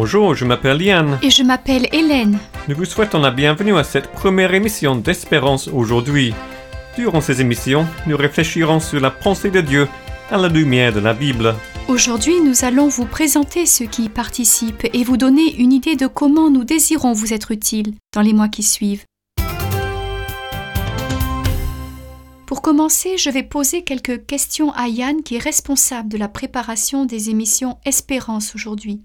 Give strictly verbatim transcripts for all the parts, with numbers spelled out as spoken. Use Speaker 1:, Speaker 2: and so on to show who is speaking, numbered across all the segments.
Speaker 1: Bonjour, je m'appelle Yann.
Speaker 2: Et je m'appelle Hélène.
Speaker 1: Nous vous souhaitons la bienvenue à cette première émission d'Espérance aujourd'hui. Durant ces émissions, nous réfléchirons sur la pensée de Dieu à la lumière de la Bible.
Speaker 2: Aujourd'hui, nous allons vous présenter ceux qui y participent et vous donner une idée de comment nous désirons vous être utiles dans les mois qui suivent. Pour commencer, je vais poser quelques questions à Yann qui est responsable de la préparation des émissions Espérance aujourd'hui.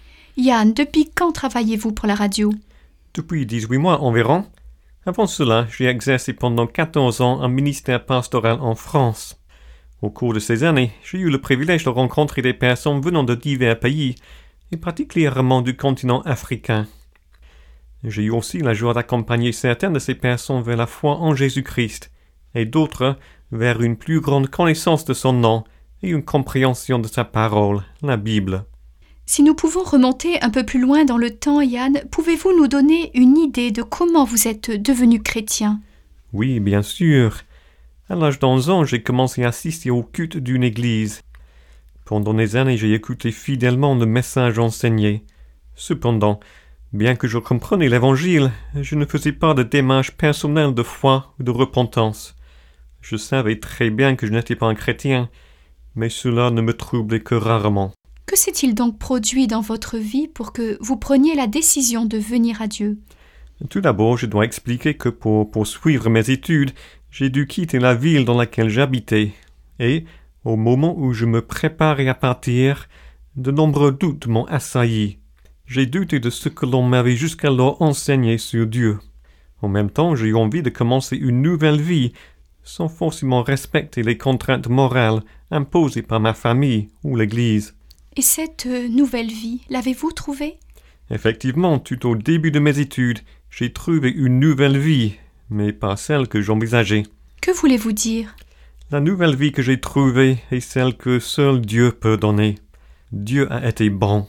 Speaker 2: Yann, depuis quand travaillez-vous pour la radio ?
Speaker 1: Depuis dix-huit mois environ. Avant cela, j'ai exercé pendant quatorze ans un ministère pastoral en France. Au cours de ces années, j'ai eu le privilège de rencontrer des personnes venant de divers pays, et particulièrement du continent africain. J'ai eu aussi la joie d'accompagner certaines de ces personnes vers la foi en Jésus-Christ, et d'autres vers une plus grande connaissance de son nom et une compréhension de sa parole, la Bible.
Speaker 2: Si nous pouvons remonter un peu plus loin dans le temps, Yann, pouvez-vous nous donner une idée de comment vous êtes devenu chrétien ?
Speaker 1: Oui, bien sûr. À l'âge d'onze ans, j'ai commencé à assister au culte d'une église. Pendant des années, j'ai écouté fidèlement le message enseigné. Cependant, bien que je comprenais l'Évangile, je ne faisais pas de démarche personnelle de foi ou de repentance. Je savais très bien que je n'étais pas un chrétien, mais cela ne me troublait que rarement.
Speaker 2: Que s'est-il donc produit dans votre vie pour que vous preniez la décision de venir à Dieu ?
Speaker 1: Tout d'abord, je dois expliquer que pour poursuivre mes études, j'ai dû quitter la ville dans laquelle j'habitais. Et, au moment où je me préparais à partir, de nombreux doutes m'ont assailli. J'ai douté de ce que l'on m'avait jusqu'alors enseigné sur Dieu. En même temps, j'ai eu envie de commencer une nouvelle vie, sans forcément respecter les contraintes morales imposées par ma famille ou l'Église.
Speaker 2: Et cette euh, nouvelle vie, l'avez-vous trouvée ?
Speaker 1: Effectivement, tout au début de mes études, j'ai trouvé une nouvelle vie, mais pas celle que j'envisageais.
Speaker 2: Que voulez-vous dire ?
Speaker 1: La nouvelle vie que j'ai trouvée est celle que seul Dieu peut donner. Dieu a été bon.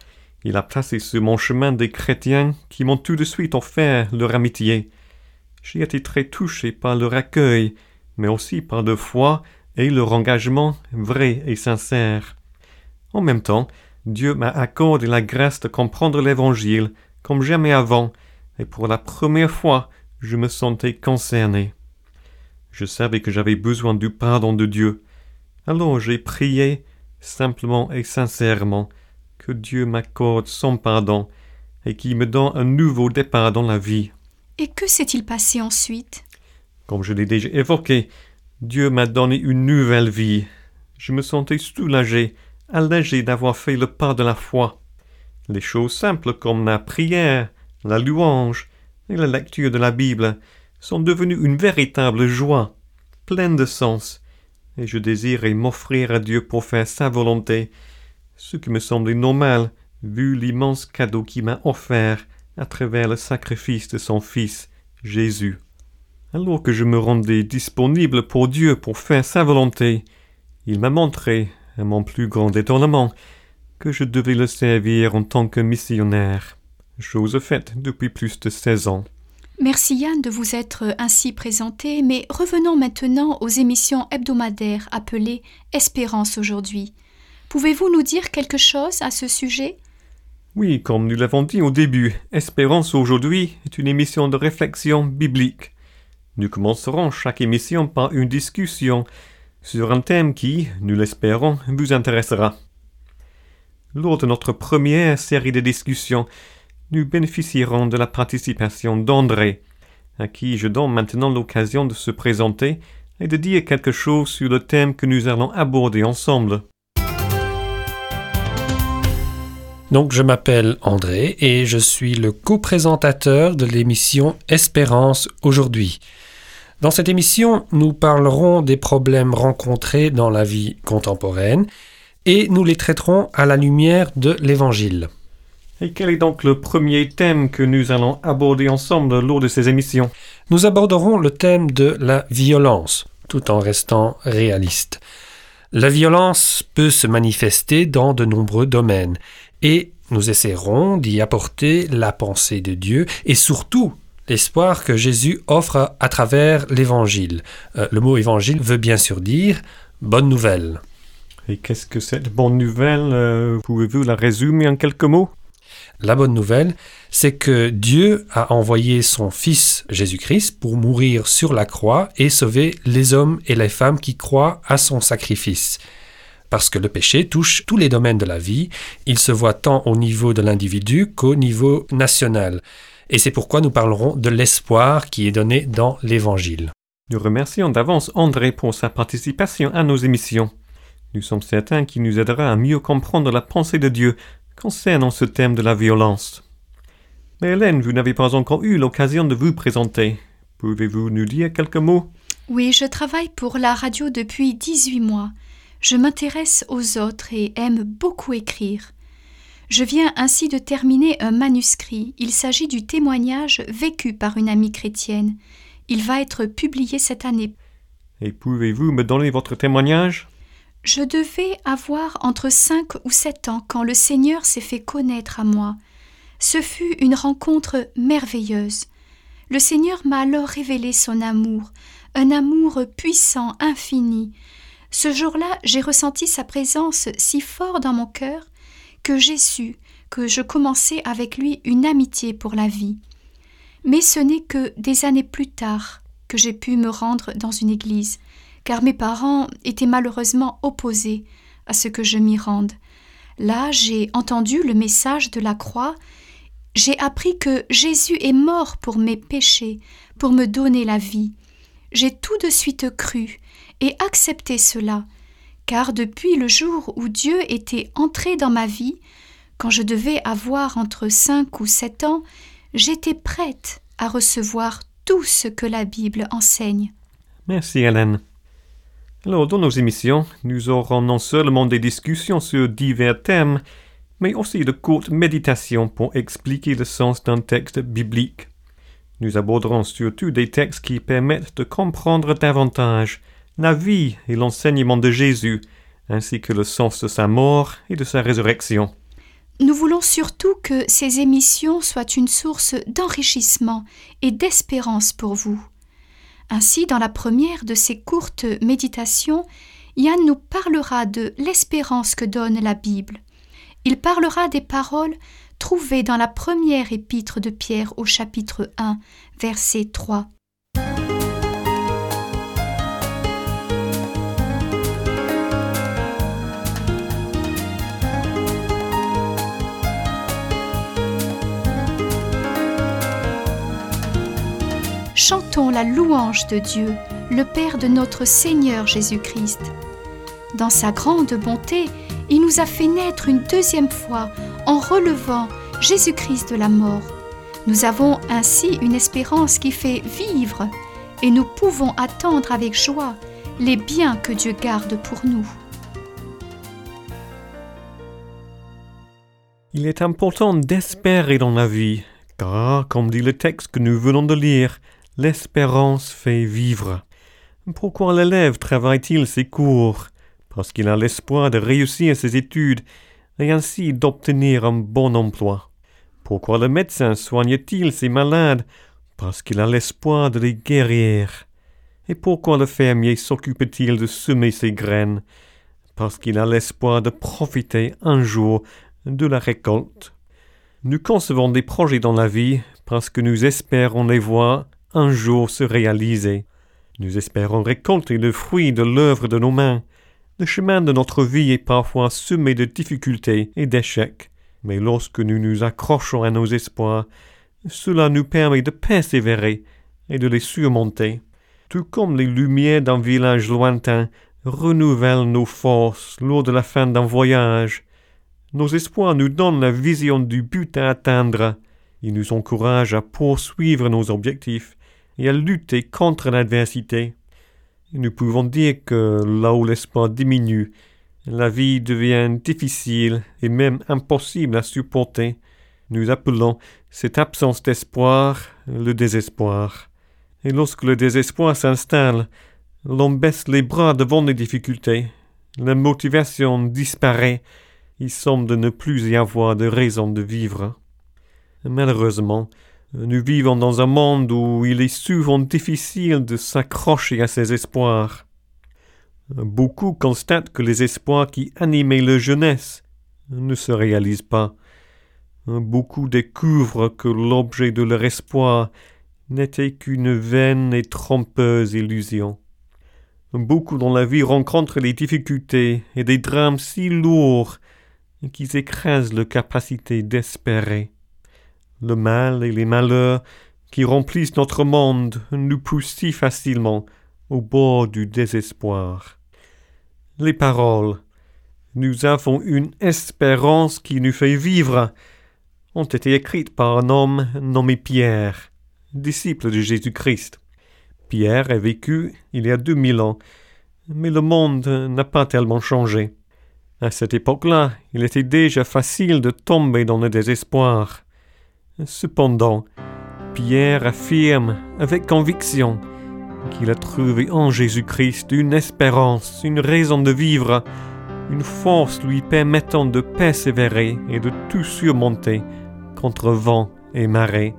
Speaker 1: Il a placé sur mon chemin des chrétiens qui m'ont tout de suite offert leur amitié. J'ai été très touché par leur accueil, mais aussi par leur foi et leur engagement vrai et sincère. En même temps, Dieu m'a accordé la grâce de comprendre l'Évangile comme jamais avant, et pour la première fois, je me sentais concerné. Je savais que j'avais besoin du pardon de Dieu. Alors j'ai prié, simplement et sincèrement, que Dieu m'accorde son pardon et qu'il me donne un nouveau départ dans la vie.
Speaker 2: Et que s'est-il passé ensuite ?
Speaker 1: Comme je l'ai déjà évoqué, Dieu m'a donné une nouvelle vie. Je me sentais soulagé, allégé d'avoir fait le pas de la foi. Les choses simples comme la prière, la louange et la lecture de la Bible sont devenues une véritable joie, pleine de sens, et je désirais m'offrir à Dieu pour faire sa volonté, ce qui me semblait normal vu l'immense cadeau qu'il m'a offert à travers le sacrifice de son Fils, Jésus. Alors que je me rendais disponible pour Dieu pour faire sa volonté, il m'a montré, à mon plus grand étonnement, que je devais le servir en tant que missionnaire, chose faite depuis plus de seize ans.
Speaker 2: Merci Yann de vous être ainsi présenté, mais revenons maintenant aux émissions hebdomadaires appelées Espérance aujourd'hui. Pouvez-vous nous dire quelque chose à ce sujet ?
Speaker 1: Oui, comme nous l'avons dit au début, Espérance aujourd'hui est une émission de réflexion biblique. Nous commencerons chaque émission par une discussion sur un thème qui, nous l'espérons, vous intéressera. Lors de notre première série de discussions, nous bénéficierons de la participation d'André, à qui je donne maintenant l'occasion de se présenter et de dire quelque chose sur le thème que nous allons aborder ensemble.
Speaker 3: Donc, je m'appelle André et je suis le co-présentateur de l'émission Espérance aujourd'hui. Dans cette émission, nous parlerons des problèmes rencontrés dans la vie contemporaine et nous les traiterons à la lumière de l'Évangile.
Speaker 1: Et quel est donc le premier thème que nous allons aborder ensemble lors de ces émissions ?
Speaker 3: Nous aborderons le thème de la violence, tout en restant réaliste. La violence peut se manifester dans de nombreux domaines et nous essaierons d'y apporter la pensée de Dieu et surtout l'espoir que Jésus offre à travers l'Évangile. Euh, le mot Évangile veut bien sûr dire « bonne nouvelle ».
Speaker 1: Et qu'est-ce que cette bonne nouvelle euh, Pouvez-vous la résumer en quelques mots ?
Speaker 3: La bonne nouvelle, c'est que Dieu a envoyé son Fils Jésus-Christ pour mourir sur la croix et sauver les hommes et les femmes qui croient à son sacrifice. Parce que le péché touche tous les domaines de la vie, il se voit tant au niveau de l'individu qu'au niveau national. Et c'est pourquoi nous parlerons de l'espoir qui est donné dans l'Évangile.
Speaker 1: Nous remercions d'avance André pour sa participation à nos émissions. Nous sommes certains qu'il nous aidera à mieux comprendre la pensée de Dieu concernant ce thème de la violence. Mais Hélène, vous n'avez pas encore eu l'occasion de vous présenter. Pouvez-vous nous dire quelques mots?
Speaker 2: Oui, je travaille pour la radio depuis dix-huit mois. Je m'intéresse aux autres et aime beaucoup écrire. Je viens ainsi de terminer un manuscrit. Il s'agit du témoignage vécu par une amie chrétienne. Il va être publié cette année.
Speaker 1: Et pouvez-vous me donner votre témoignage?
Speaker 2: Je devais avoir entre cinq ou sept ans quand le Seigneur s'est fait connaître à moi. Ce fut une rencontre merveilleuse. Le Seigneur m'a alors révélé son amour, un amour puissant, infini. Ce jour-là, j'ai ressenti sa présence si fort dans mon cœur que j'ai su que je commençais avec lui une amitié pour la vie. Mais ce n'est que des années plus tard que j'ai pu me rendre dans une église, car mes parents étaient malheureusement opposés à ce que je m'y rende. Là, j'ai entendu le message de la croix, j'ai appris que Jésus est mort pour mes péchés, pour me donner la vie. J'ai tout de suite cru et accepté cela, car depuis le jour où Dieu était entré dans ma vie, quand je devais avoir entre cinq ou sept ans, j'étais prête à recevoir tout ce que la Bible enseigne.
Speaker 1: Merci Hélène. Alors, dans nos émissions, nous aurons non seulement des discussions sur divers thèmes, mais aussi de courtes méditations pour expliquer le sens d'un texte biblique. Nous aborderons surtout des textes qui permettent de comprendre davantage la vie et l'enseignement de Jésus, ainsi que le sens de sa mort et de sa résurrection.
Speaker 2: Nous voulons surtout que ces émissions soient une source d'enrichissement et d'espérance pour vous. Ainsi, dans la première de ces courtes méditations, Yann nous parlera de l'espérance que donne la Bible. Il parlera des paroles trouvées dans la première épître de Pierre au chapitre un, verset trois. Chantons la louange de Dieu, le Père de notre Seigneur Jésus-Christ. Dans sa grande bonté, il nous a fait naître une deuxième fois en relevant Jésus-Christ de la mort. Nous avons ainsi une espérance qui fait vivre et nous pouvons attendre avec joie les biens que Dieu garde pour nous.
Speaker 1: Il est important d'espérer dans la vie, car, comme dit le texte que nous venons de lire, l'espérance fait vivre. Pourquoi l'élève travaille-t-il ses cours? Parce qu'il a l'espoir de réussir ses études et ainsi d'obtenir un bon emploi. Pourquoi le médecin soigne-t-il ses malades? Parce qu'il a l'espoir de les guérir. Et pourquoi le fermier s'occupe-t-il de semer ses graines? Parce qu'il a l'espoir de profiter un jour de la récolte. Nous concevons des projets dans la vie parce que nous espérons les voir un jour se réaliser. Nous espérons récolter le fruit de l'œuvre de nos mains. Le chemin de notre vie est parfois semé de difficultés et d'échecs, mais lorsque nous nous accrochons à nos espoirs, cela nous permet de persévérer et de les surmonter. Tout comme les lumières d'un village lointain renouvellent nos forces lors de la fin d'un voyage, nos espoirs nous donnent la vision du but à atteindre. Ils nous encouragent à poursuivre nos objectifs et à lutter contre l'adversité. Nous pouvons dire que là où l'espoir diminue, la vie devient difficile et même impossible à supporter. Nous appelons cette absence d'espoir le désespoir. Et lorsque le désespoir s'installe, l'on baisse les bras devant les difficultés. La motivation disparaît. Il semble de ne plus y avoir de raison de vivre. Malheureusement, nous vivons dans un monde où il est souvent difficile de s'accrocher à ses espoirs. Beaucoup constatent que les espoirs qui animaient leur jeunesse ne se réalisent pas. Beaucoup découvrent que l'objet de leur espoir n'était qu'une vaine et trompeuse illusion. Beaucoup dans la vie rencontrent des difficultés et des drames si lourds qu'ils écrasent leur capacité d'espérer. Le mal et les malheurs qui remplissent notre monde nous poussent si facilement au bord du désespoir. Les paroles « Nous avons une espérance qui nous fait vivre » ont été écrites par un homme nommé Pierre, disciple de Jésus-Christ. Pierre a vécu il y a deux mille ans, mais le monde n'a pas tellement changé. À cette époque-là, il était déjà facile de tomber dans le désespoir. Cependant, Pierre affirme avec conviction qu'il a trouvé en Jésus-Christ une espérance, une raison de vivre, une force lui permettant de persévérer et de tout surmonter contre vent et marée.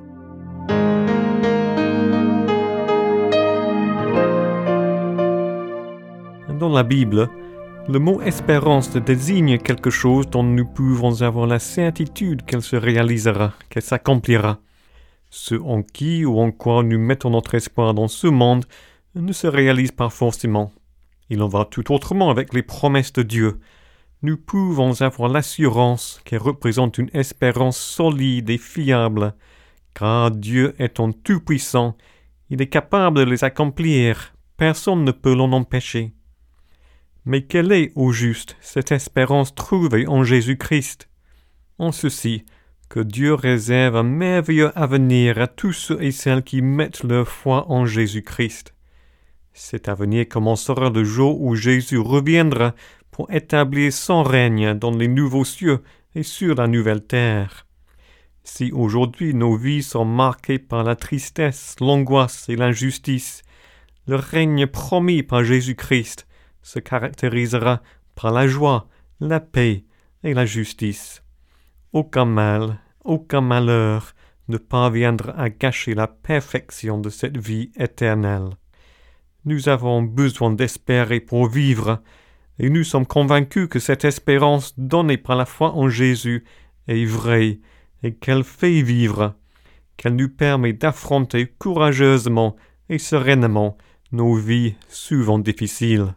Speaker 1: Dans la Bible, le mot espérance désigne quelque chose dont nous pouvons avoir la certitude qu'elle se réalisera, qu'elle s'accomplira. Ce en qui ou en quoi nous mettons notre espoir dans ce monde ne se réalise pas forcément. Il en va tout autrement avec les promesses de Dieu. Nous pouvons avoir l'assurance qu'elles représentent une espérance solide et fiable, car Dieu étant tout-puissant, il est capable de les accomplir, personne ne peut l'en empêcher. Mais quelle est, au juste, cette espérance trouvée en Jésus-Christ? En ceci, que Dieu réserve un merveilleux avenir à tous ceux et celles qui mettent leur foi en Jésus-Christ. Cet avenir commencera le jour où Jésus reviendra pour établir son règne dans les nouveaux cieux et sur la nouvelle terre. Si aujourd'hui nos vies sont marquées par la tristesse, l'angoisse et l'injustice, le règne promis par Jésus-Christ se caractérisera par la joie, la paix et la justice. Aucun mal, aucun malheur ne parviendra à gâcher la perfection de cette vie éternelle. Nous avons besoin d'espérer pour vivre, et nous sommes convaincus que cette espérance donnée par la foi en Jésus est vraie et qu'elle fait vivre, qu'elle nous permet d'affronter courageusement et sereinement nos vies souvent difficiles.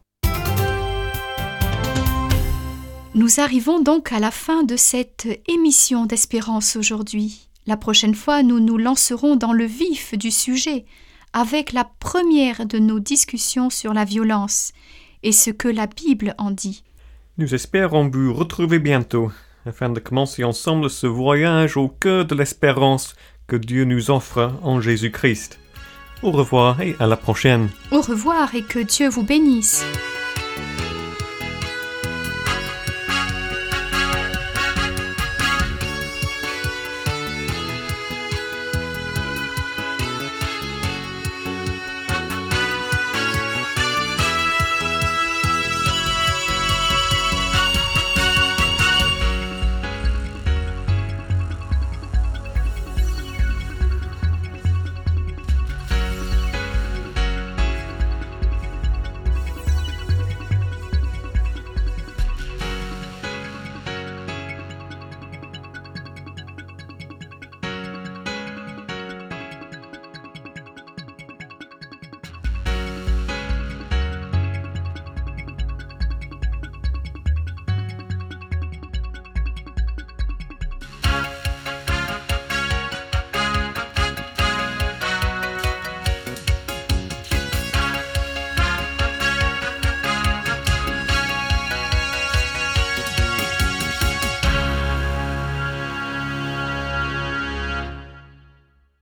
Speaker 2: Nous arrivons donc à la fin de cette émission d'Espérance aujourd'hui. La prochaine fois, nous nous lancerons dans le vif du sujet avec la première de nos discussions sur la violence et ce que la Bible en dit.
Speaker 1: Nous espérons vous retrouver bientôt afin de commencer ensemble ce voyage au cœur de l'espérance que Dieu nous offre en Jésus-Christ. Au revoir et à la prochaine.
Speaker 2: Au revoir et que Dieu vous bénisse.